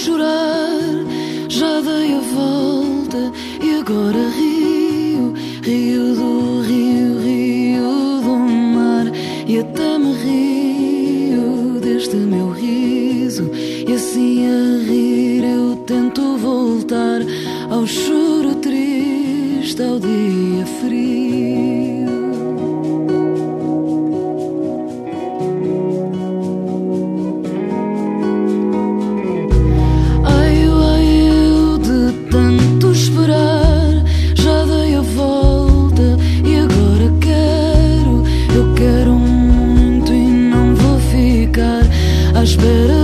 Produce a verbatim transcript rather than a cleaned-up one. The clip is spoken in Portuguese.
chorar, já dei a volta e agora rio, rio do rio, rio do mar, e até me rio deste meu riso, e assim a rir eu tento voltar ao choro triste, ao dia frio. Ai, ai, eu de tanto esperar, já dei a volta e agora quero, eu quero muito e não vou ficar à espera